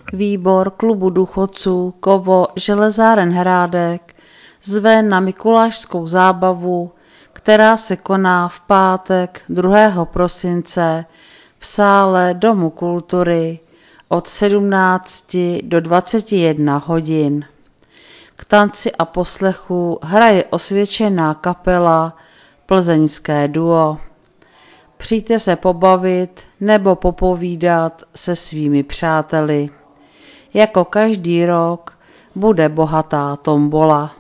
Výbor klubu důchodců Kovo Železáren Hrádek zve na mikulášskou zábavu, která se koná v pátek 2. prosince v sále Domu kultury od 17 do 21 hodin. K tanci a poslechu hraje osvědčená kapela Plzeňské duo. Přijďte se pobavit nebo popovídat se svými přáteli. Jako každý rok bude bohatá tombola.